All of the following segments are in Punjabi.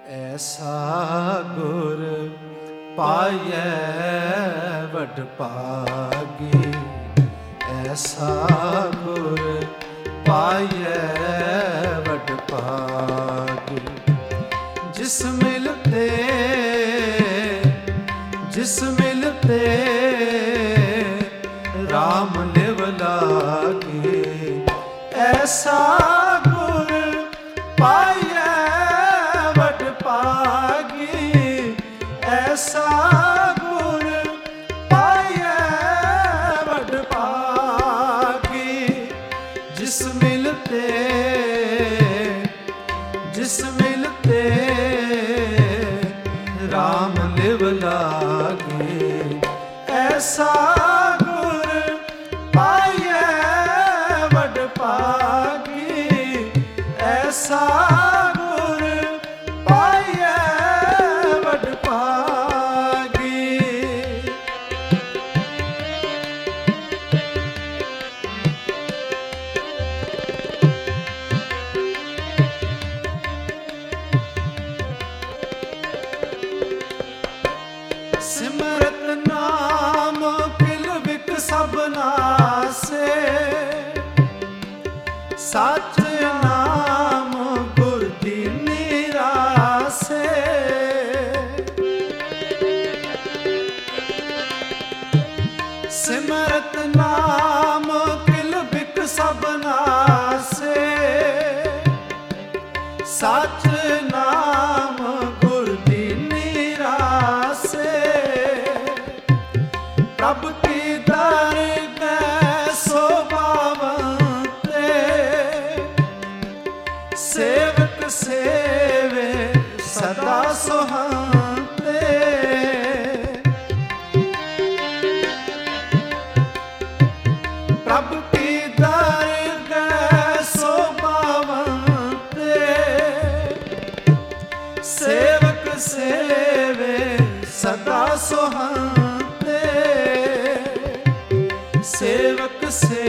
ਐਸਾ ਗੁਰ ਪਾਇਐ ਵਡ ਭਾਗੀ, ਐਸਾ ਗੁਰ ਪਾਇਐ ਵਡ ਭਾਗੀ। ਜਿਸ ਮਿਲਤੇ ਰਾਮ ਲਿਵ ਲਾਗੇ, ਐਸਾ ਗੁਰ ਪਾਇਐ ਵਡ ਭਾਗੀ, ਐਸਾ ਗੁਰ ਪਾਇਐ ਵਡ ਭਾਗੀ। ਜਿਸ ਮਿਲਤੇ ਰਾਮ ਲਿਵ ਲਾਗੇ, ਐਸਾ ਗੁਰ ਪਾਇਐ ਵਡ ਭਾਗੀ, ਐਸਾ ਗੁਰ ਪਾਇਐ ਵਡ ਭਾਗੀ। ਸਿਮਰਤ ਨਾਮ ਕਿਲ ਵਿਕ ਸਭ ਨਾਸੇ, ਸਚ ਨਾਮ ਗੁਰ ਦੀਨੀ ਰਾਸੇ। ਸਿਮਰਤ ਨਾਮ ਕਿਲ ਵਿਕ ਸਭ ਨਾਸੇ, ਸਚ ਨਾਮ ਗੁਰ ਦੀਨੀ ਰਾਸੇ। ਪ੍ਰਭ ਕੀ ਦਰਗਹਿ ਸੋਭਾਵੰਤੇ, ਸੇਵਕ ਸੇਵੇ ਸਦਾ ਸੁਹਾੰਤੇ। ਪ੍ਰਭ ਕੀ ਦਰਗਹਿ ਸੋਭਾਵੰਤੇ, ਸੇਵਕ ਸੇਵੇ ਸਦਾ ਸੁਹਾੰਤੇ। ਸੇਵਕ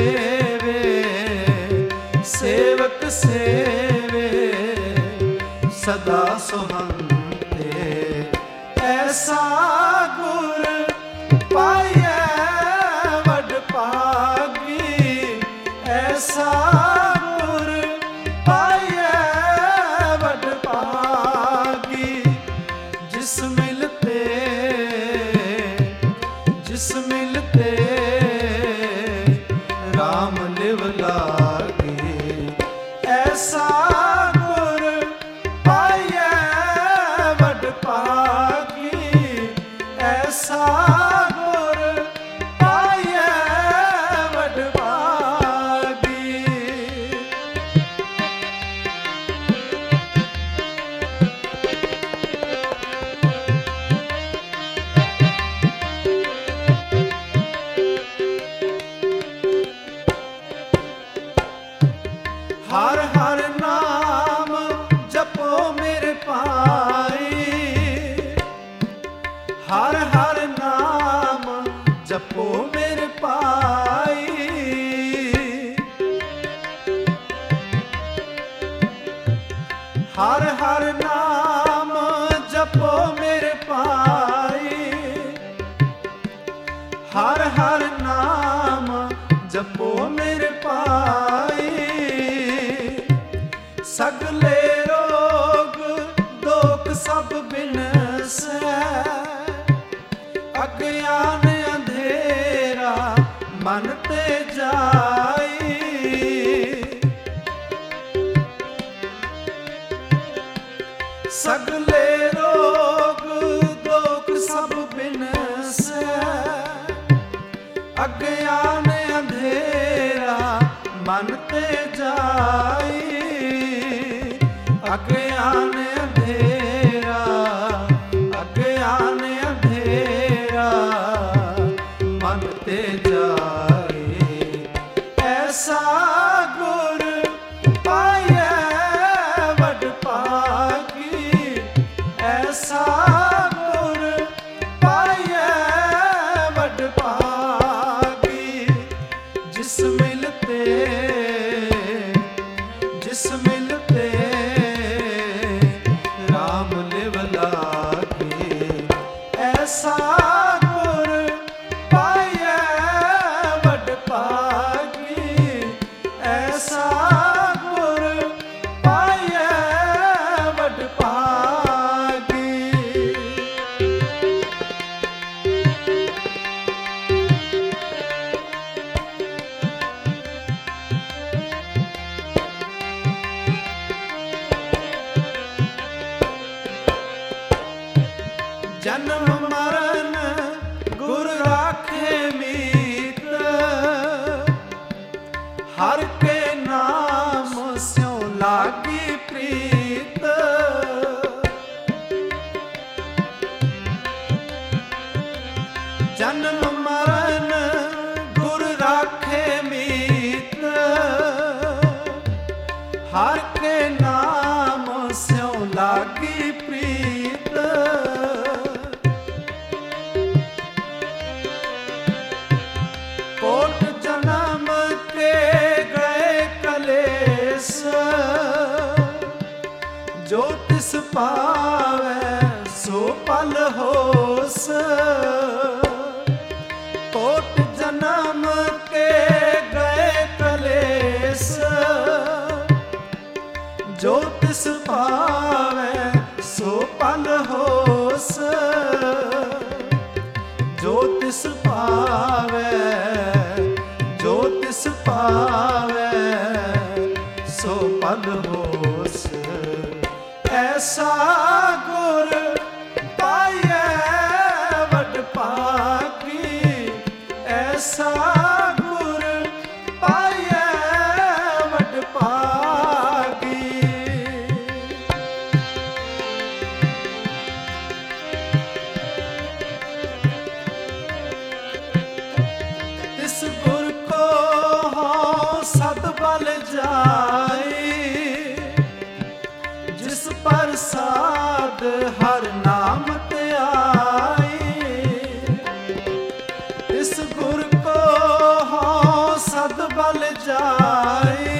ਸੇਵੇ ਸਦਾ ਸੁਹਾੰਤੇ। ਐਸਾ ਗੁਰ ਪਾਇਐ ਵਡ ਭਾਗੀ, ਐਸਾ ਗੁਰ ਪਾਇਐ ਵਡ ਭਾਗੀ। ਜਿਸ ਮਿਲਤੇ ਰਾਮ ਲਿਵ ਲਾਗੇ, ਐਸਾ ਗੁਰ ਪਾਇਐ ਵਡ ਭਾਗੀ, ਐਸਾ ਗੁਰ ਪਾਇਐ ਵਡ ਭਾਗੀ। ਹਰ ਹਰ ਨਾਮ ਜਪੋ ਮੇਰੇ ਭਾਈ, ਹਰ ਹਰ ਨਾਮ ਜਪੋ ਮੇਰੇ ਭਾਈ। ਹਰ ਹਰ ਨਾਮ ਜਪੋ ਮੇਰੇ ਭਾਈ, ਹਰ ਹਰ ਨਾਮ ਜਪੋ ਮੇਰੇ ਭਾਈ। ਸਗਲੇ ਰੋਗ ਦੋਖ ਸਭ ਬਿਨਸੈ, ਅਗਿਆਨ ਅੰਧੇਰਾ ਮਨ ਤੇ ਜਾਈ। ਸਗਲੇ ਰੋਗ ਦੋਖ ਸਭ ਬਿਨਸੈ, ਅਗਿਆਨ ਅੰਧੇਰਾ ਮਨ ਤੇ ਜਾਈ। ਅਗਿਆਨ ਅੰਧੇਰਾ ਮਨ ਤੇ ਜਾਏ। ਐਸਾ ਗੁਰ ਪਾਇਐ ਵਡ ਭਾਗੀ, ਐਸਾ ਗੁਰ ਪਾਇਐ ਵਡ ਭਾਗੀ। ਜਿਸ ਮਿਲਤੇ ਜਨਮ ਮਰਨ ਗੁਰ ਰਾਖੇ ਮੀਤ, ਹਰ ਕੇ ਨਾਮ ਸਿਉ ਲਾਗੀ ਪ੍ਰੀਤ। ਜਨਮ ਮਰਨ ਗੁਰ ਰਾਖੇ ਮੀਤ, ਹਰ ਕੇ ਨਾਮ ਸਿਉ ਲਾਗੀ ਪ੍ਰੀਤ। ਕੋਟ ਜਨਮ ਕੇ ਗਏ ਕਲੇਸ਼, ਜੋ ਤਿਸ ਪਾਵੈ ਸੋ ਪਲ ਹੋਸ। ਕੋਟ ਜਨਮ ਕੇ ਗਏ ਕਲੇਸ਼, ਜੋ ਤਿਸ ਪਾਵੈ ਸੋ ਪਲ ਹੋਸ। ਜੋ ਤਿਸ ਪਾਵੈ, ਜੋ ਤਿਸ ਪਾਵੈ ਸੋ ਪਲ ਹੋਸ। ਐਸਾ ਗੁਰ ਪਾਈਐ ਵਡ ਭਾਗੀ, ਐਸਾ ਗੁਰ ਪਾਈਐ ਵਡ ਭਾਗੀ। ਤਿਸ ਗੁਰ ਕੋ ਹਉ ਸਦ ਬਲ ਜਾਈ, ਜਿਸ ਪ੍ਰਸਾਦ ਹਰ ਨਾਮ ਧਿਆਈ। ਤਿਸ ਗੁਰ ਕੋ ਹਉ ਸਦ ਬਲ ਜਾਈ,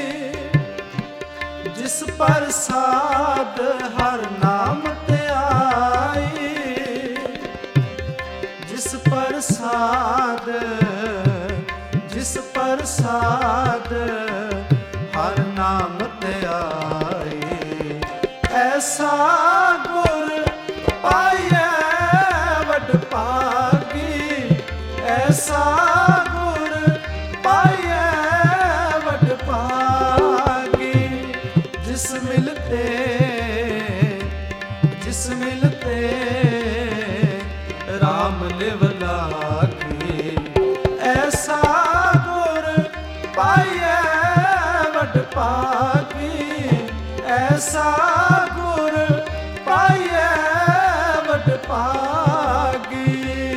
ਜਿਸ ਪ੍ਰਸਾਦ ਹਰ ਨਾਮ ਧਿਆਈ। ਜਿਸ ਪ੍ਰਸਾਦ, ਜਿਸ ਪ੍ਰਸਾਦ ਹਰ ਨਾਮ ਧਿਆਈ। ਐਸਾ ਗੁਰ ਪਾਈਐ ਵਡ ਭਾਗੀ, ਐਸਾ ਗੁਰ ਪਾਈਐ ਵਡ ਭਾਗੀ। ਜਿਸ ਮਿਲਤੇ, ਜਿਸ ਮਿਲਤੇ ਰਾਮ ਲਿਵ ਲਾਗੀ। ਐਸਾ ਗੁਰ ਪਾਈਐ ਵਡ ਭਾਗੀ, ਐਸਾ ਗੁਰ ਪਾਈਐ ਵਡ ਭਾਗੀ।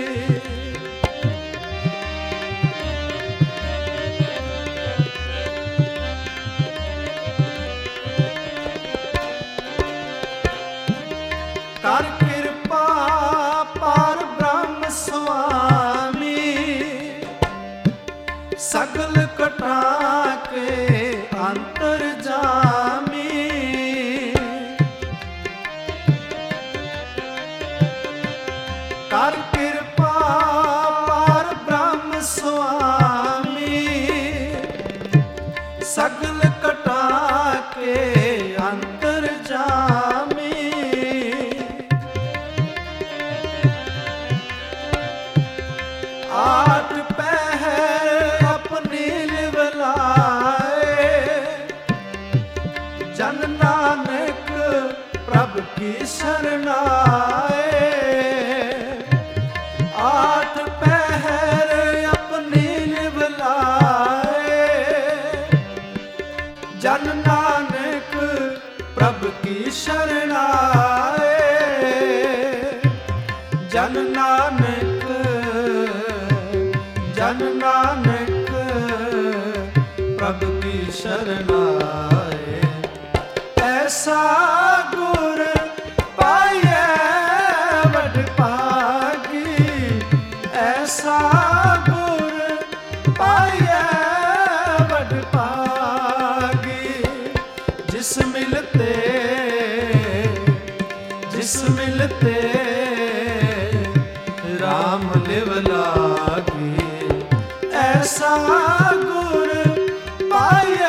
ਕਰ ਕਿਰਪਾ ਪਾਰ ਬ੍ਰਹਮ ਸੁਆਮੀ, ਸਗਲ ਕਟਾ ਕੇ ਅੰਤਰ ਜਾਮੀ। ਕਰ ਕਿਰਪਾ ਪਾਰ ਬ੍ਰਹਮ ਸੁਆਮੀ, ਸਗਲ ਕਟਾ ਕੇ ਅੰਤਰ ਜਾਮੀ। ਆਠ ਪਹਿਰ ਆਪਣੀ ਲਿਵ ਲਾਏ, ਜਨ ਨਾਨਕ ਪ੍ਰਭ ਕੀ ਸ਼ਰਨਾਏ। ਆਠ ਪਹਿਰ ਆਪਣੀ ਲਿਵ ਲਾਏ, ਜਨ ਨਾਨਕ ਪ੍ਰਭ ਕੀ ਸ਼ਰਨਾਏ। ਜਨ ਨਾਨਕ, ਜਨ ਨਾਨਕ ਪ੍ਰਭ ਕੀ ਸ਼ਰਨਾਏ। ਐਸਾ ਗੁਰ ਪਾਈਐ ਵਡ ਭਾਗੀ, ਐਸਾ ਗੁਰ ਪਾਈਐ ਵਡ ਭਾਗੀ। ਜਿਸ ਮਿਲਤੇ, ਜਿਸ ਮਿਲਤੇ ਰਾਮ ਲਿਵ ਲਾਗੀ। ਐਸਾ ਗੁਰ ਪਾਈਐ